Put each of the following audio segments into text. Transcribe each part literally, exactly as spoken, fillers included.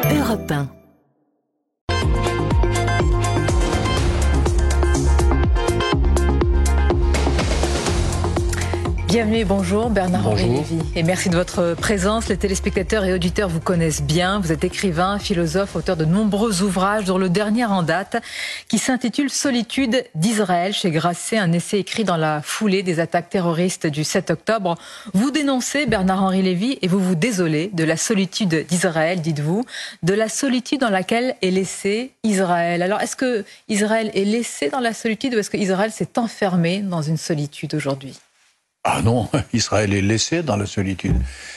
Europe un. Bienvenue et bonjour Bernard-Henri Bonjour. Lévy. Et merci de votre présence. Les téléspectateurs et auditeurs vous connaissent bien. Vous êtes écrivain, philosophe, auteur de nombreux ouvrages, dont le dernier en date, qui s'intitule Solitude d'Israël chez Grasset, un essai écrit dans la foulée des attaques terroristes du sept octobre. Vous dénoncez, Bernard-Henri Lévy, et vous vous désolez de la solitude d'Israël, dites-vous, de la solitude dans laquelle est laissé Israël. Alors, est-ce que Israël est laissé dans la solitude ou est-ce que Israël s'est enfermé dans une solitude aujourd'hui ? Ah non, Israël est laissé dans la solitude.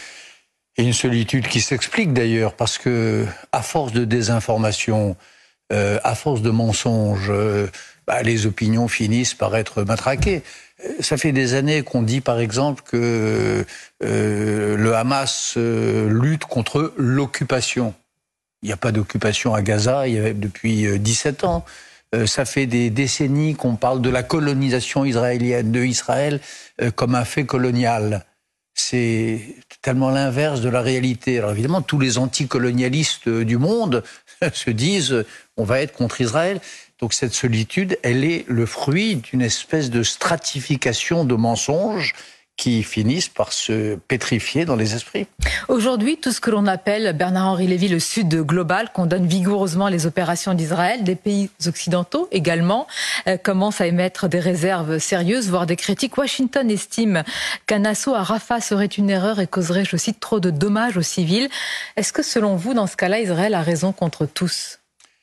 Et une solitude qui s'explique d'ailleurs, parce que à force de désinformation, euh, à force de mensonges, euh, bah, les opinions finissent par être matraquées. Ça fait des années qu'on dit par exemple que euh, le Hamas euh, lutte contre l'occupation. Il n'y a pas d'occupation à Gaza il y a depuis dix-sept ans. Euh, ça fait des décennies qu'on parle de la colonisation israélienne, de Israël euh, comme un fait colonial. C'est tellement l'inverse de la réalité. Alors évidemment, tous les anticolonialistes du monde se disent on va être contre Israël. Donc cette solitude, elle est le fruit d'une espèce de stratification de mensonges qui finissent par se pétrifier dans les esprits. Aujourd'hui, tout ce que l'on appelle, Bernard-Henri Lévy, le Sud global, condamne vigoureusement les opérations d'Israël. Des pays occidentaux également euh, commencent à émettre des réserves sérieuses, voire des critiques. Washington estime qu'un assaut à Rafah serait une erreur et causerait, je cite, trop de dommages aux civils. Est-ce que, selon vous, dans ce cas-là, Israël a raison contre tous ?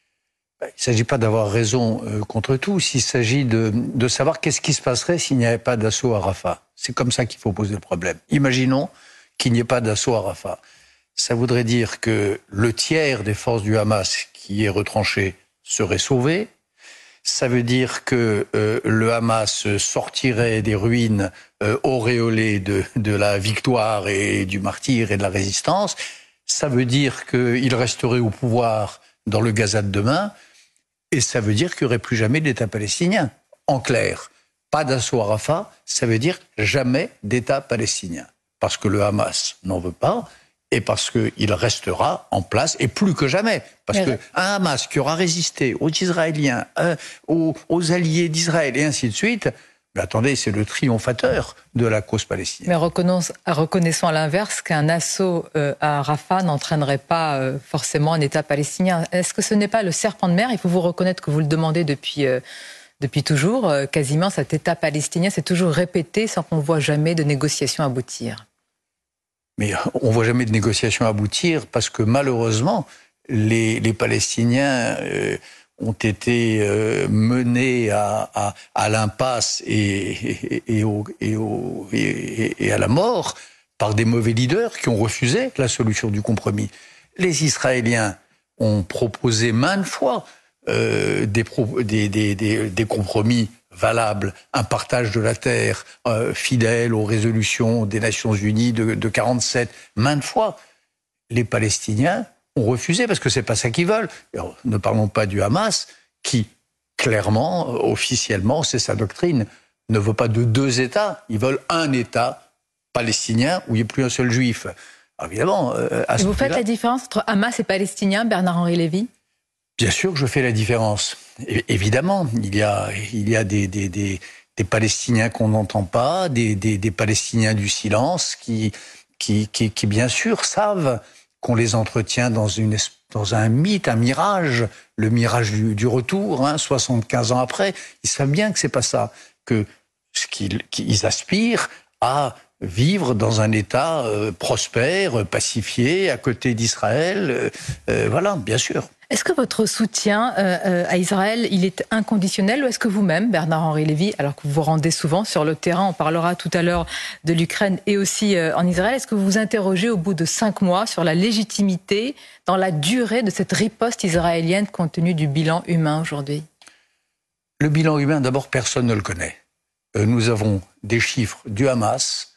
Il ne s'agit pas d'avoir raison euh, contre tous, il s'agit de, de savoir qu'est-ce qui se passerait s'il n'y avait pas d'assaut à Rafah. C'est comme ça qu'il faut poser le problème. Imaginons qu'il n'y ait pas d'assaut à Rafah. Ça voudrait dire que le tiers des forces du Hamas qui est retranché serait sauvé. Ça veut dire que euh, le Hamas sortirait des ruines euh, auréolées de, de la victoire et du martyre et de la résistance. Ça veut dire qu'il resterait au pouvoir dans le Gaza de demain. Et ça veut dire qu'il n'y aurait plus jamais d'État palestinien. En clair, pas d'assaut à Rafah, ça veut dire jamais d'État palestinien. Parce que le Hamas n'en veut pas et parce qu'il restera en place, et plus que jamais. Parce qu'un Hamas qui aura résisté aux Israéliens, euh, aux, aux alliés d'Israël et ainsi de suite, mais attendez, c'est le triomphateur de la cause palestinienne. Mais reconnaissons, reconnaissons à l'inverse qu'un assaut euh, à Rafah n'entraînerait pas euh, forcément un État palestinien. Est-ce que ce n'est pas le serpent de mer ? Il faut vous reconnaître que vous le demandez depuis, euh, depuis toujours. Euh, quasiment, cet État palestinien s'est toujours répété sans qu'on ne voit jamais de négociations aboutir. Mais on ne voit jamais de négociations aboutir parce que malheureusement, les, les Palestiniens euh, ont été euh, menés à, à, à l'impasse et, et, et, au, et, au, et, et à la mort par des mauvais leaders qui ont refusé la solution du compromis. Les Israéliens ont proposé maintes fois euh, des, pro, des, des, des, des compromis valables, un partage de la terre euh, fidèle aux résolutions des Nations Unies de, de quarante-sept, maintes fois. Les Palestiniens ont refusé parce que c'est pas ça qu'ils veulent. Alors, ne parlons pas du Hamas qui, clairement, officiellement, c'est sa doctrine, ne veut pas de deux États. Ils veulent un État palestinien où il n'y ait plus un seul juif. Alors, évidemment, euh, à ce Vous faites la différence entre Hamas et Palestiniens, Bernard-Henri Lévy ? Bien sûr que je fais la différence. É- évidemment, il y a, il y a des, des, des, des Palestiniens qu'on n'entend pas, des, des, des Palestiniens du silence qui, qui, qui, qui, bien sûr, savent qu'on les entretient dans, une, dans un mythe, un mirage, le mirage du, du retour, hein, soixante-quinze ans après. Ils savent bien que c'est pas ça, que ce qu'ils, qu'ils aspirent à vivre dans un État euh, prospère, pacifié, à côté d'Israël. Euh, euh, voilà, bien sûr. Est-ce que votre soutien euh, à Israël, il est inconditionnel ou est-ce que vous-même, Bernard-Henri Lévy, alors que vous vous rendez souvent sur le terrain, on parlera tout à l'heure de l'Ukraine et aussi euh, en Israël, est-ce que vous vous interrogez au bout de cinq mois sur la légitimité, dans la durée de cette riposte israélienne compte tenu du bilan humain aujourd'hui ? Le bilan humain, d'abord, personne ne le connaît. Euh, nous avons des chiffres du Hamas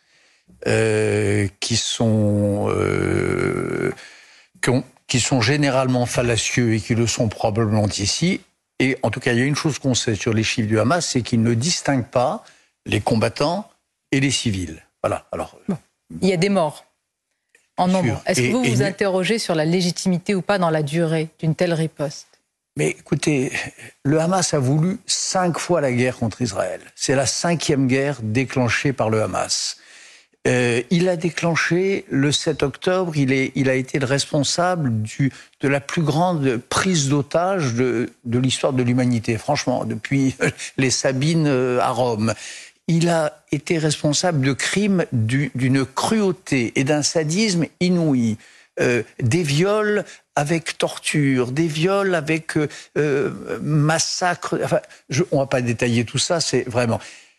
euh, qui sont... Euh, qui ont qui sont généralement fallacieux et qui le sont probablement ici. Et en tout cas, il y a une chose qu'on sait sur les chiffres du Hamas, c'est qu'ils ne distinguent pas les combattants et les civils. Voilà. Alors, bon. Il y a des morts. En nombre. Est-ce que et, vous et, vous interrogez sur la légitimité ou pas dans la durée d'une telle riposte? Mais écoutez, le Hamas a voulu cinq fois la guerre contre Israël. C'est la cinquième guerre déclenchée par le Hamas. Euh, il a déclenché le sept octobre, il, est, il a été le responsable du, de la plus grande prise d'otages de, de l'histoire de l'humanité, franchement, depuis les Sabines à Rome. Il a été responsable de crimes du, d'une cruauté et d'un sadisme inouï. Euh, des viols avec torture, des viols avec euh, massacre. Enfin, je, on ne va pas détailler tout ça, c'est vraiment...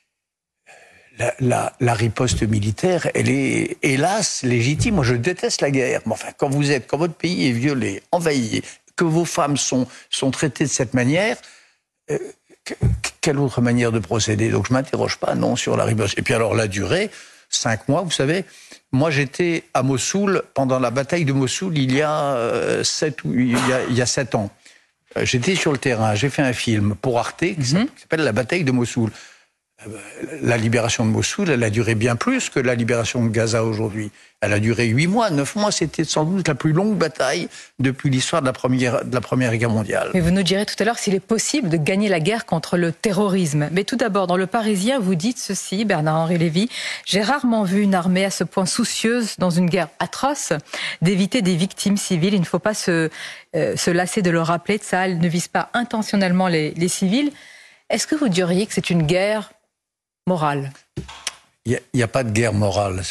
La, la, la riposte militaire, elle est hélas légitime. Moi, je déteste la guerre. Mais enfin, quand vous êtes, quand votre pays est violé, envahi, que vos femmes sont, sont traitées de cette manière, euh, que, quelle autre manière de procéder? Donc, je m'interroge pas, non, sur la riposte. Et puis alors, la durée, cinq mois, vous savez. Moi, j'étais à Mossoul pendant la bataille de Mossoul il y a euh, sept ou il y a, il y a sept ans. J'étais sur le terrain. J'ai fait un film pour Arte qui mm-hmm. s'appelle La bataille de Mossoul. La libération de Mossoul, elle a duré bien plus que la libération de Gaza aujourd'hui. Elle a duré huit mois, neuf mois. C'était sans doute la plus longue bataille depuis l'histoire de la première, de la Première Guerre mondiale. Mais vous nous direz tout à l'heure s'il est possible de gagner la guerre contre le terrorisme. Mais tout d'abord, dans Le Parisien, vous dites ceci, Bernard-Henri Lévy, « J'ai rarement vu une armée à ce point soucieuse, dans une guerre atroce, d'éviter des victimes civiles. Il ne faut pas se, euh, se lasser de le rappeler. Tsahal ne vise pas intentionnellement les, les civils. » Est-ce que vous diriez que c'est une guerre morale? Il n'y a, a pas de guerre morale,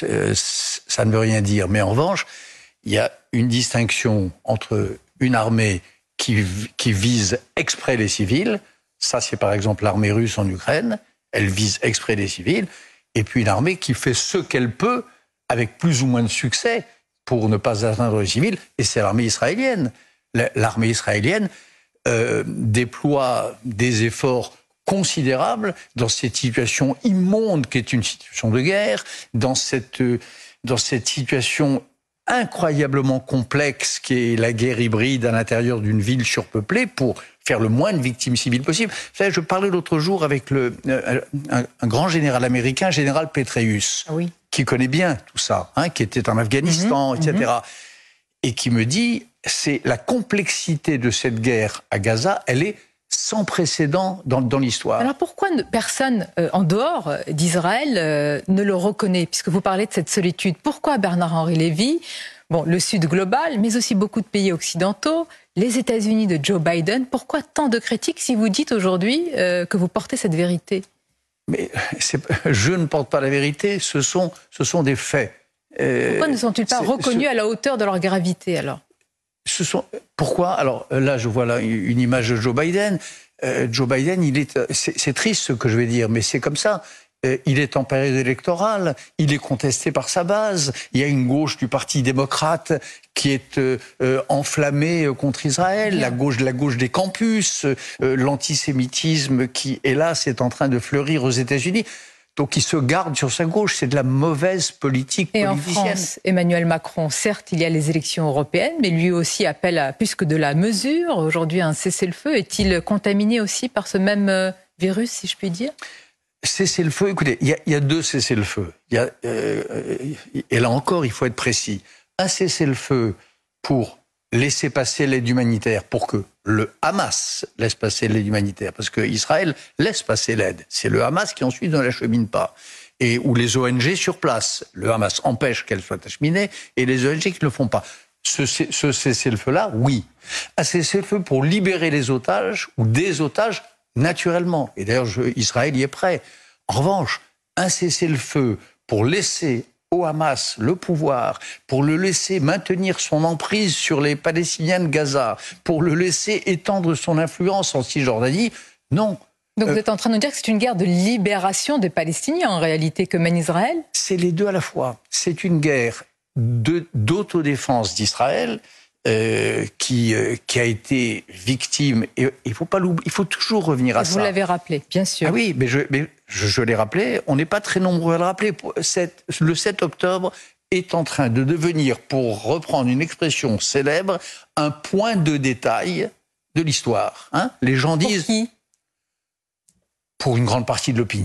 ça ne veut rien dire. Mais en revanche, il y a une distinction entre une armée qui, qui vise exprès les civils, ça c'est par exemple l'armée russe en Ukraine, elle vise exprès les civils, et puis une armée qui fait ce qu'elle peut, avec plus ou moins de succès, pour ne pas atteindre les civils, et c'est l'armée israélienne. L'armée israélienne euh, déploie des efforts considérable dans cette situation immonde qui est une situation de guerre, dans cette, dans cette situation incroyablement complexe qui est la guerre hybride à l'intérieur d'une ville surpeuplée pour faire le moins de victimes civiles possible. Vous savez, je parlais l'autre jour avec le, un, un grand général américain, général Petraeus, ah oui. qui connaît bien tout ça, hein, qui était en Afghanistan, mmh, et cetera. Mmh. Et qui me dit, c'est la complexité de cette guerre à Gaza, elle est sans précédent dans, dans l'histoire. Alors pourquoi personne euh, en dehors d'Israël euh, ne le reconnaît, puisque vous parlez de cette solitude? Pourquoi Bernard-Henri Lévy, bon, le Sud global, mais aussi beaucoup de pays occidentaux, les États-Unis de Joe Biden, pourquoi tant de critiques si vous dites aujourd'hui euh, que vous portez cette vérité? Mais c'est, je ne porte pas la vérité, ce sont, ce sont des faits. Euh, pourquoi ne sont-ils pas reconnus ce... à la hauteur de leur gravité alors? Ce sont... Pourquoi? Alors là, je vois là une image de Joe Biden. Euh, Joe Biden, il est... C'est, c'est triste ce que je vais dire, mais c'est comme ça. Euh, il est en période électorale, il est contesté par sa base. Il y a une gauche du Parti démocrate qui est euh, enflammée contre Israël, la gauche, la gauche des campus, euh, l'antisémitisme qui, hélas, est en train de fleurir aux États-Unis. Donc il se garde sur sa gauche, c'est de la mauvaise politique et politicienne. Et en France, Emmanuel Macron, certes, il y a les élections européennes, mais lui aussi appelle à plus que de la mesure. Aujourd'hui, un cessez-le-feu. Est-il contaminé aussi par ce même virus, si je puis dire? Cessez-le-feu, écoutez, il y a, il y a deux cessez-le-feu. Il y a, euh, et là encore, il faut être précis. Un cessez-le-feu pour laisser passer l'aide humanitaire, pour que le Hamas laisse passer l'aide humanitaire, parce que Israël laisse passer l'aide. C'est le Hamas qui ensuite ne l'achemine pas. Et ou les O N G sur place. Le Hamas empêche qu'elle soit acheminée et les O N G qui ne le font pas. Ce, ce cessez-le-feu-là, oui. Un cessez-le-feu pour libérer les otages ou des otages, naturellement. Et d'ailleurs, je, Israël y est prêt. En revanche, un cessez-le-feu pour laisser au Hamas le pouvoir, pour le laisser maintenir son emprise sur les Palestiniens de Gaza, pour le laisser étendre son influence en Cisjordanie, non. Donc vous êtes en train de nous dire que c'est une guerre de libération des Palestiniens en réalité que mène Israël? C'est les deux à la fois. C'est une guerre de, d'autodéfense d'Israël euh, qui, euh, qui a été victime. Et il faut pas l'oublier, il faut toujours revenir à et ça. Vous l'avez rappelé, bien sûr. Ah oui, mais je, mais je, je l'ai rappelé. On n'est pas très nombreux à le rappeler. Cette, le sept octobre est en train de devenir, pour reprendre une expression célèbre, un point de détail de l'histoire. Hein? Les gens disent... Pour qui? Pour une grande partie de l'opinion.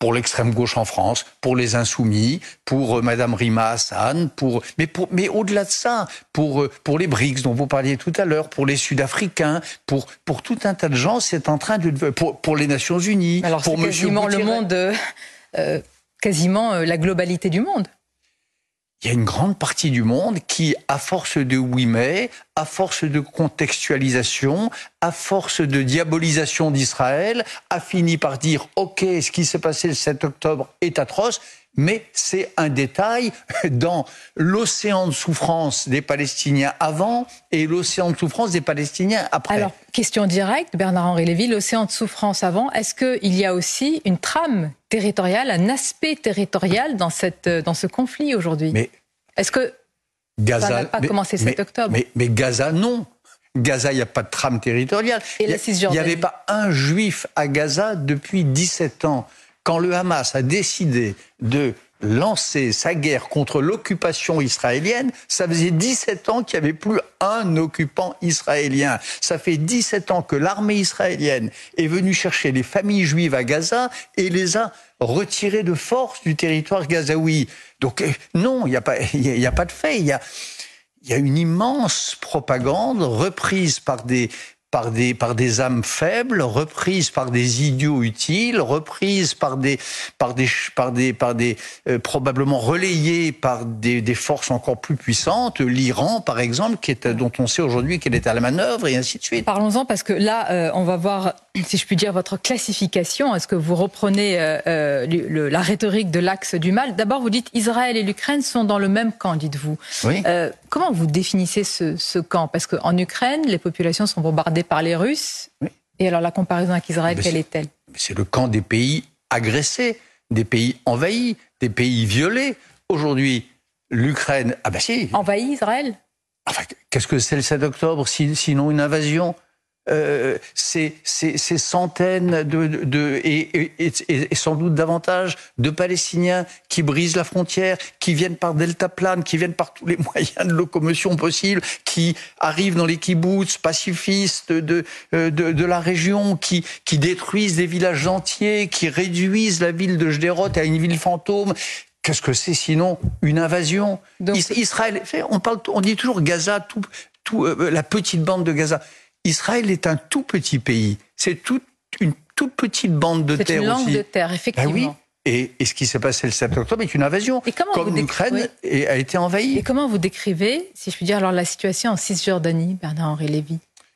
pour l'extrême gauche en France, pour les Insoumis, pour euh, Madame Rima Hassan, pour mais pour mais au-delà de ça, pour euh, pour les B R I C S dont vous parliez tout à l'heure, pour les Sud-Africains, pour pour tout un tas de gens, c'est en train de pour pour les Nations Unies, alors pour c'est quasiment Monsieur le monde, euh, euh, quasiment euh, la globalité du monde. Il y a une grande partie du monde qui, à force de oui mais, à force de contextualisation, à force de diabolisation d'Israël, a fini par dire « Ok, ce qui s'est passé le sept octobre est atroce », mais c'est un détail dans l'océan de souffrance des Palestiniens avant et l'océan de souffrance des Palestiniens après. Alors, question directe, Bernard-Henri Lévy, l'océan de souffrance avant, est-ce qu'il y a aussi une trame territoriale, un aspect territorial dans, cette, dans ce conflit aujourd'hui? Mais est-ce que Gaza, ça n'a pas mais, commencé le sept octobre? mais, mais, mais Gaza, non. Gaza, il n'y a pas de trame territoriale. Et la Cisjordanie? Il n'y avait pas un juif à Gaza depuis dix-sept ans. Quand le Hamas a décidé de lancer sa guerre contre l'occupation israélienne, ça faisait dix-sept ans qu'il n'y avait plus un occupant israélien. Ça fait dix-sept ans que l'armée israélienne est venue chercher les familles juives à Gaza et les a retirées de force du territoire gazaoui. Donc non, il n'y a pas, il y a pas de fait. Il y a, il y a une immense propagande reprise par des par des, par des âmes faibles, reprises par des idiots utiles, reprises par des, par des, par des, par des euh, probablement relayées par des, des forces encore plus puissantes, l'Iran par exemple, qui est, dont on sait aujourd'hui qu'elle est à la manœuvre, et ainsi de suite. Parlons-en, parce que là, euh, on va voir, si je puis dire, votre classification. Est-ce que vous reprenez euh, euh, le, la rhétorique de l'axe du mal? D'abord, vous dites Israël et l'Ukraine sont dans le même camp, dites-vous. Oui. Euh, comment vous définissez ce, ce camp? Parce qu'en Ukraine, les populations sont bombardées par les Russes. Oui. Et alors la comparaison avec Israël, mais quelle est-elle? C'est le camp des pays agressés, des pays envahis, des pays violés. Aujourd'hui, l'Ukraine... Ah ben si. Envahit Israël? Enfin, qu'est-ce que c'est le sept octobre, sinon une invasion? Euh, c'est, c'est, c'est centaines de, de, de et, et, et, et sans doute davantage de Palestiniens qui brisent la frontière, qui viennent par deltaplane, qui viennent par tous les moyens de locomotion possibles, qui arrivent dans les kibboutz pacifistes de, de, de la région, qui, qui détruisent des villages entiers, qui réduisent la ville de Sderot à une ville fantôme. Qu'est-ce que c'est sinon une invasion? Donc, Israël, on parle, on dit toujours Gaza, tout, tout, euh, la petite bande de Gaza. Israël est un tout petit pays. C'est toute une toute petite bande de terre aussi. C'est une langue de terre, effectivement. Ben oui. Et, et ce qui s'est passé le sept octobre est une invasion. Et comment comme l'Ukraine oui. a été envahie. Et comment vous décrivez, si je puis dire, alors la situation en Cisjordanie, Bernard-Henri Lévy?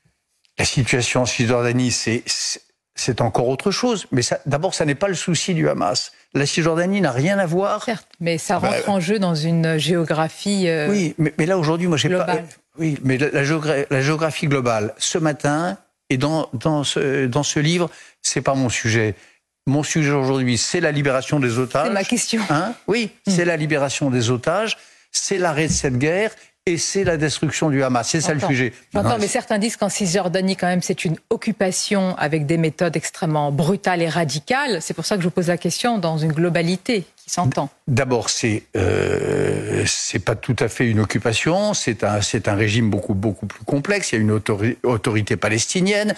La situation en Cisjordanie, c'est, c'est encore autre chose. Mais ça, d'abord, ça n'est pas le souci du Hamas. La Cisjordanie n'a rien à voir. Certes, mais ça rentre bah, en jeu dans une géographie euh, Oui, mais, mais là, aujourd'hui, moi, j'ai globale. pas... Oui, mais la, la, géogra- la géographie globale, ce matin, et dans, dans, ce, dans ce livre, c'est pas mon sujet. Mon sujet aujourd'hui, c'est la libération des otages. C'est ma question. Hein oui, mmh. c'est la libération des otages, c'est l'arrêt de cette guerre, et c'est la destruction du Hamas. C'est ça le sujet. J'entends, mais certains disent qu'en Cisjordanie, quand même, c'est une occupation avec des méthodes extrêmement brutales et radicales. C'est pour ça que je vous pose la question dans une globalité qui s'entend. D'abord, c'est euh, c'est pas tout à fait une occupation. C'est un c'est un régime beaucoup beaucoup plus complexe. Il y a une autori- autorité palestinienne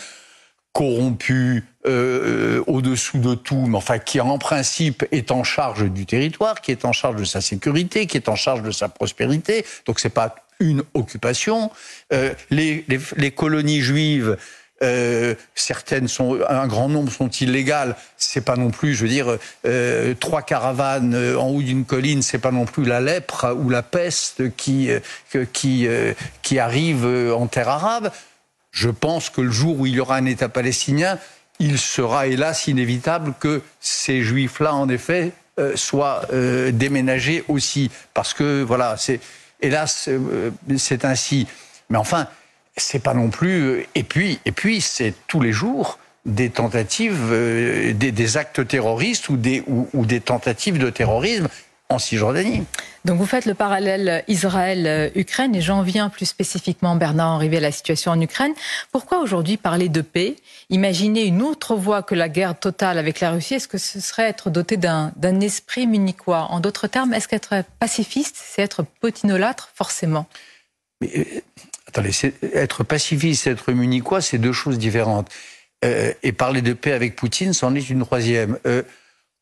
corrompue euh, au-dessous de tout, mais enfin qui en principe est en charge du territoire, qui est en charge de sa sécurité, qui est en charge de sa prospérité. Donc c'est pas une occupation. Euh, les, les, les colonies juives, euh, certaines sont, un grand nombre sont illégales. C'est pas non plus, je veux dire, euh, trois caravanes en haut d'une colline, c'est pas non plus la lèpre ou la peste qui euh, qui euh, qui arrive en terre arabe. Je pense que le jour où il y aura un État palestinien, il sera hélas inévitable que ces juifs-là, en effet, euh, soient euh, déménagés aussi. Parce que, voilà, c'est, hélas, euh, c'est ainsi. Mais enfin, c'est pas non plus... Et puis, et puis c'est tous les jours des tentatives, euh, des, des actes terroristes ou des, ou, ou des tentatives de terrorisme en Cisjordanie. Donc vous faites le parallèle Israël-Ukraine et j'en viens plus spécifiquement, Bernard-Henri Lévy, à la situation en Ukraine. Pourquoi aujourd'hui parler de paix? Imaginer une autre voie que la guerre totale avec la Russie, est-ce que ce serait être doté d'un, d'un esprit munichois? En d'autres termes, est-ce qu'être pacifiste, c'est être potinolâtre, forcément? Mais, euh, attendez, c'est, être pacifiste et être munichois, c'est deux choses différentes. Euh, et parler de paix avec Poutine, c'en est une troisième. Euh,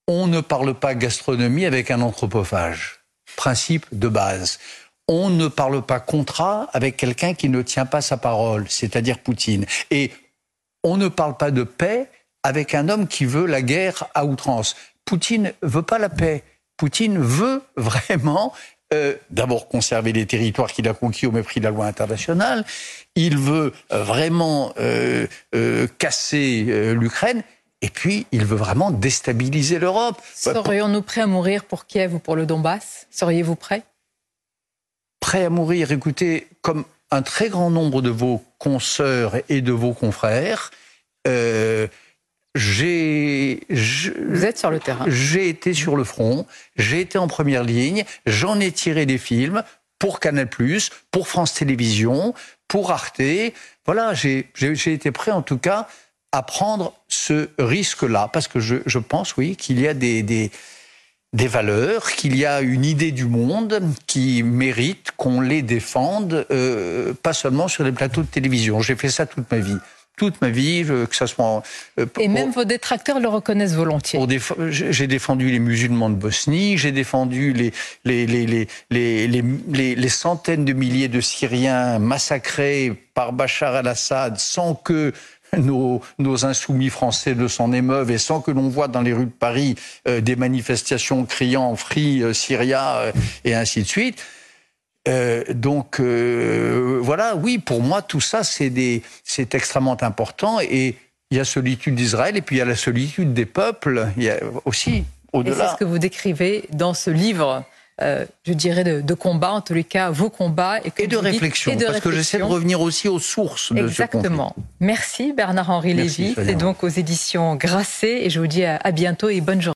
On ne parle pas gastronomie avec un anthropophage. Principe de base. On ne parle pas contrat avec quelqu'un qui ne tient pas sa parole, c'est-à-dire Poutine. Et on ne parle pas de paix avec un homme qui veut la guerre à outrance. Poutine veut pas la paix. Poutine veut vraiment, euh, d'abord, conserver les territoires qu'il a conquis au mépris de la loi internationale. Il veut euh, vraiment euh, euh, casser euh, l'Ukraine. Et puis, il veut vraiment déstabiliser l'Europe. Serions-nous prêts à mourir pour Kiev ou pour le Donbass? Seriez-vous prêts? Prêts à mourir, écoutez, comme un très grand nombre de vos consoeurs et de vos confrères, euh, j'ai... Vous êtes sur le terrain. J'ai été sur le front, j'ai été en première ligne, j'en ai tiré des films pour Canal plus, pour France Télévisions, pour Arte. Voilà, j'ai été prêt en tout cas à prendre ce risque-là, parce que je, je pense, oui, qu'il y a des, des, des valeurs, qu'il y a une idée du monde qui mérite qu'on les défende, euh, pas seulement sur les plateaux de télévision. J'ai fait ça toute ma vie. Toute ma vie, que ça soit... Euh, Et même vos détracteurs le reconnaissent volontiers. J'ai défendu les musulmans de Bosnie, j'ai défendu les, les, les, les, les, les, les, les centaines de milliers de Syriens massacrés par Bachar el-Assad sans que Nos, nos insoumis français ne s'en émeuvent et sans que l'on voit dans les rues de Paris euh, des manifestations criant « Free euh, Syria euh, » et ainsi de suite. Euh, donc euh, voilà, oui, pour moi tout ça c'est extrêmement important, et il y a solitude d'Israël et puis il y a la solitude des peuples, il y a aussi au-delà. Et c'est ce que vous décrivez dans ce livre. Euh, je dirais de, de combat, en tous les cas, vos combats. Et, et de réflexion, dites, et de parce réflexion. que j'essaie de revenir aussi aux sources de Exactement. ce conflit. Merci Bernard-Henri Lévy, c'est donc aux éditions Grasset, et je vous dis à, à bientôt et bonne journée.